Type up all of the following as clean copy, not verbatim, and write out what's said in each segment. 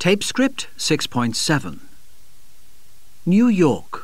Tape script 6.7. New York.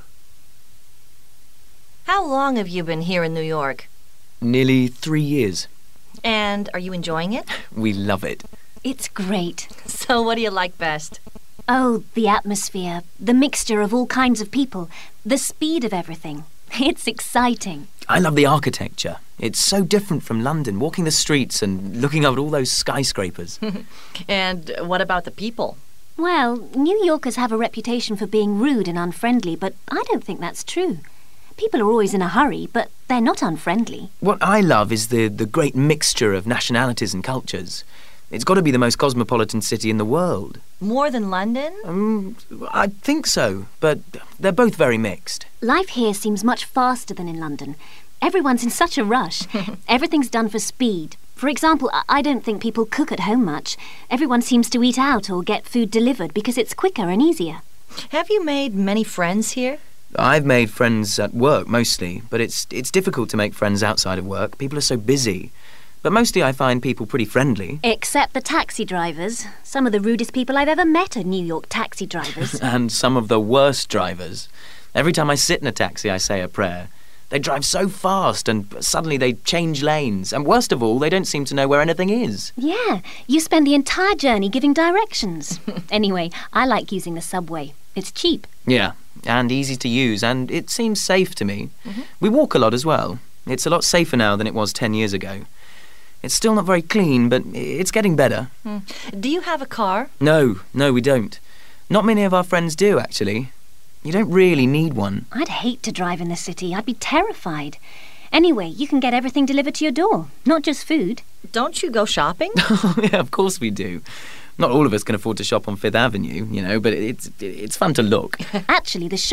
How long have you been here in New York? Nearly 3 years. And are you enjoying it? We love it. It's great. So what do you like best? Oh, the atmosphere, the mixture of all kinds of people, the speed of everything. It's exciting. I love the architecture. It's so different from London, walking the streets and looking up at all those skyscrapers. And what about the people? Well, New Yorkers have a reputation for being rude and unfriendly, but I don't think that's true. People are always in a hurry, but they're not unfriendly. What I love is the great mixture of nationalities and cultures. It's got to be the most cosmopolitan city in the world. More than London? I think so, but they're both very mixed. Life here seems much faster than in London. Everyone's in such a rush. Everything's done for speed. For example, I don't think people cook at home much. Everyone seems to eat out or get food delivered because it's quicker and easier. Have you made many friends here? I've made friends at work mostly, but it's difficult to make friends outside of work. People are so busy. But mostly I find people pretty friendly. Except the taxi drivers. Some of the rudest people I've ever met are New York taxi drivers. And some of the worst drivers. Every time I sit in a taxi, I say a prayer. They drive so fast and suddenly they change lanes. And worst of all, they don't seem to know where anything is. Yeah, you spend the entire journey giving directions. Anyway, I like using the subway. It's cheap. Yeah, and easy to use, and it seems safe to me. We walk a lot as well. It's a lot safer now than it was 10 years ago. It's still not very clean, but it's getting better. Do you have a car? No, we don't. Not many of our friends do, actually. You don't really need one. I'd hate to drive in the city. I'd be terrified. Anyway, you can get everything delivered to your door, not just food. Don't you go shopping? Yeah, of course we do. Not all of us can afford to shop on Fifth Avenue, you know, but it's fun to look. Actually, the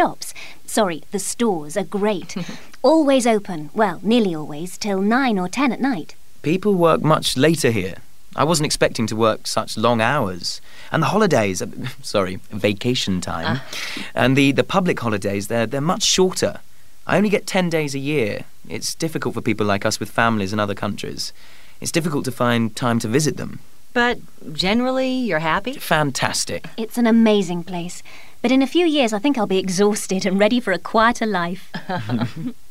stores are great. Always open, well, nearly always, till 9 or 10 at night. People work much later here. I wasn't expecting to work such long hours. And the holidays, vacation time, and the public holidays, they're much shorter. I only get 10 days a year. It's difficult for people like us with families in other countries. It's difficult to find time to visit them. But generally, you're happy? Fantastic. It's an amazing place. But in a few years, I think I'll be exhausted and ready for a quieter life.